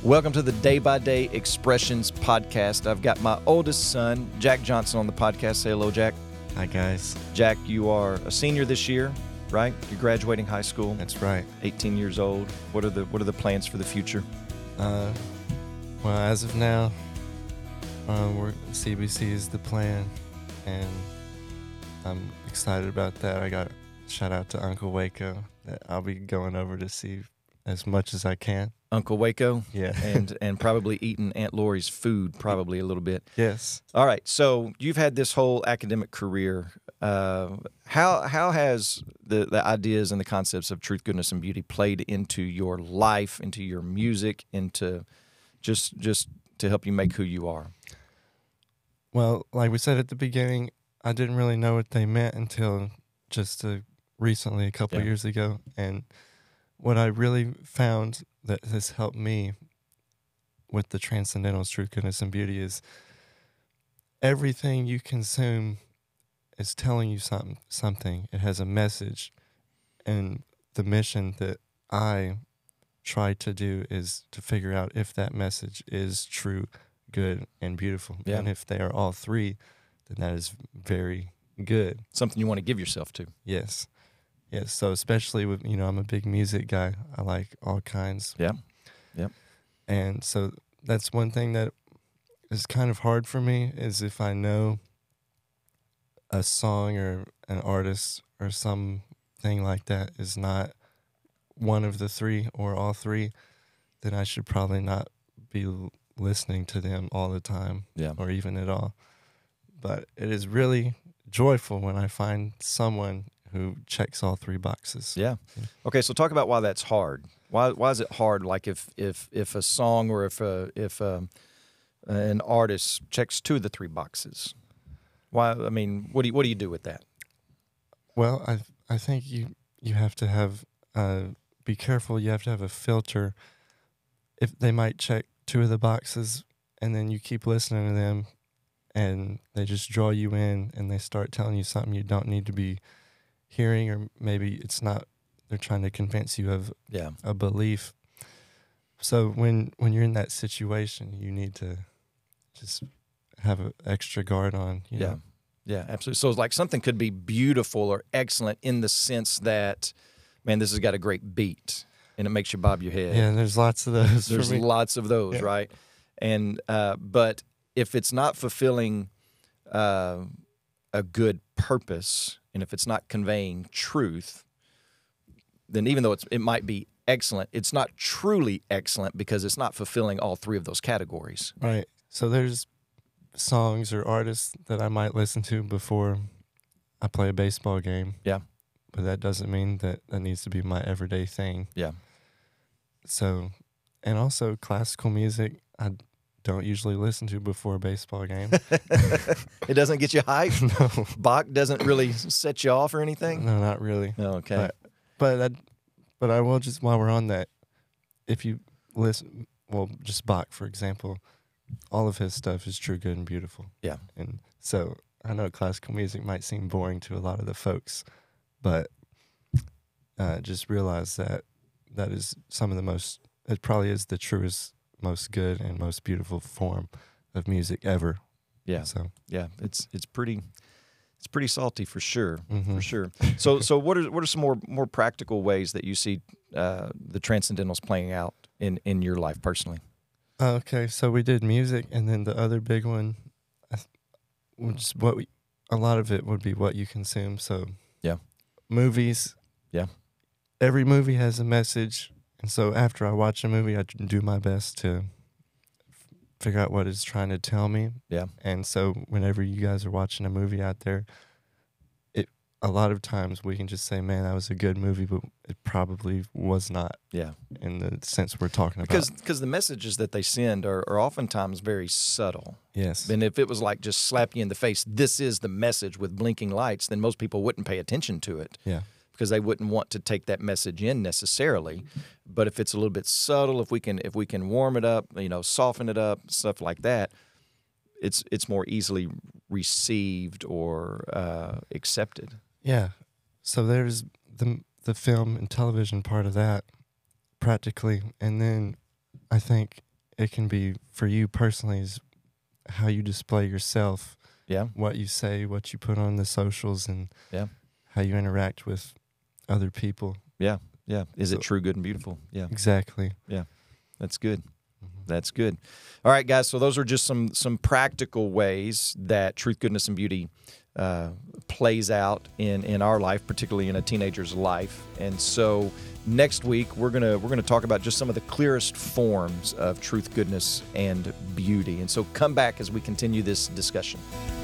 Welcome to the Day by Day Expressions podcast. I've got my oldest son, Jack Johnson, on the podcast. Say hello, Jack. Hi, guys. Jack, you are a senior this year, right? You're graduating high school. That's right. 18 years old. What are the plans for the future? Well, as of now, CBC is the plan, and I'm excited about that. I got a shout out to Uncle Waco that I'll be going over to see as much as I can. Uncle Waco? Yeah. and probably eating Aunt Lori's food probably a little bit. Yes. All right. So you've had this whole academic career. How has the ideas and the concepts of truth, goodness, and beauty played into your life, into your music, into just to help you make who you are? Well, like we said at the beginning, I didn't really know what they meant until just recently, a couple of years ago. And what I really found that has helped me with the Transcendentals, Truth, Goodness, and Beauty is everything you consume is telling you something. It has a message. And the mission that I try to do is to figure out if that message is true, good, and beautiful. Yeah. And if they are all three, then that is very good. Something you want to give yourself to. Yes. Yes. So especially with, I'm a big music guy. I like all kinds. Yeah. Yep. And so that's one thing that is kind of hard for me is if I know a song or an artist or something like that is not one of the three or all three, then I should probably not be listening to them all the time. Yeah. Or even at all. But it is really joyful when I find someone who checks all three boxes. Yeah. Okay, so talk about why that's hard. Why is it hard? Like if a song or if an artist checks two of the three boxes, why? I mean, what do you do with that? Well, I think you have to have be careful. You have to have a filter. If they might check two of the boxes, and then you keep listening to them, and they just draw you in, and they start telling you something you don't need to be hearing, or maybe it's not, they're trying to convince you of a belief. So when you're in that situation, you need to just have an extra guard on. You know? Yeah, absolutely. So it's like something could be beautiful or excellent in the sense that, man, this has got a great beat, and it makes you bob your head. Yeah, there's lots of those. There's lots of those, right? And but if it's not fulfilling a good purpose, and if it's not conveying truth, then even though it might be excellent, it's not truly excellent because it's not fulfilling all three of those categories. Right. So there's songs or artists that I might listen to before I play a baseball game. Yeah. But that doesn't mean that needs to be my everyday thing. Yeah. So, and also classical music, I don't usually listen to before a baseball game. It doesn't get you hyped? No. Bach doesn't really set you off or anything? No, not really. Oh, okay. But I will just, while we're on that, if you listen, well, just Bach, for example, all of his stuff is true, good, and beautiful. Yeah. And so I know classical music might seem boring to a lot of the folks, but just realize that is some of the most, it probably is the truest, most good, and most beautiful form of music ever. Yeah. So yeah, it's pretty salty for sure. Mm-hmm. For sure. So what are some more practical ways that you see the Transcendentals playing out in your life personally? Okay, so we did music, and then the other big one, a lot of it would be what you consume. So yeah, movies. Yeah, every movie has a message, and so after I watch a movie, I do my best to figure out what it's trying to tell me. Yeah, and so whenever you guys are watching a movie out there, a lot of times we can just say, man, that was a good movie, but it probably was not. Yeah. In the sense we're talking about. Because the messages that they send are oftentimes very subtle. Yes. And if it was like just slap you in the face, this is the message with blinking lights, then most people wouldn't pay attention to it. Yeah. Because they wouldn't want to take that message in necessarily. But if it's a little bit subtle, if we can warm it up, soften it up, stuff like that, it's more easily received or accepted. Yeah. So there's the film and television part of that, practically, and then I think it can be for you personally is how you display yourself, Yeah. what you say, what you put on the socials, and Yeah. how you interact with other people. Yeah. Yeah. Is it So- true, good, and beautiful? Yeah. Exactly. That's good. Mhm. That's good. All right, guys. So those are just some practical ways that truth, goodness, and beauty plays out in our life, particularly in a teenager's life. And so next week we're gonna talk about just some of the clearest forms of truth, goodness, and beauty. And so come back as we continue this discussion.